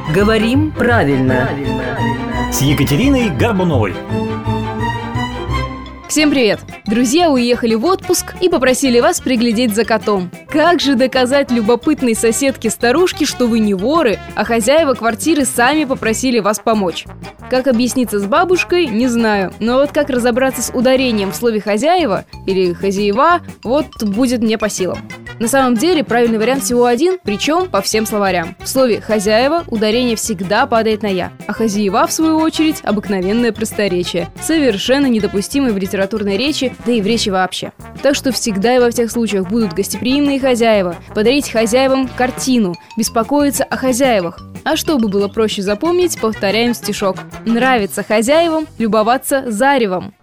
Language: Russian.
Говорим правильно. С Екатериной Горбуновой. Всем привет! Друзья уехали в отпуск и попросили вас приглядеть за котом. Как же доказать любопытной соседке-старушке, что вы не воры, а хозяева квартиры сами попросили вас помочь? Как объясниться с бабушкой, не знаю, но вот как разобраться с ударением в слове «хозяева» или «хозяева» вот будет мне по силам. На самом деле правильный вариант всего один, причем по всем словарям. В слове «хозяева» ударение всегда падает на «я», а «хозяева», в свою очередь, обыкновенное просторечие, совершенно недопустимое в литературной речи, да и в речи вообще. Так что всегда и во всех случаях будут гостеприимные хозяева, подарить хозяевам картину, беспокоиться о хозяевах. А чтобы было проще запомнить, повторяем стишок. Нравится хозяевам любоваться заревом.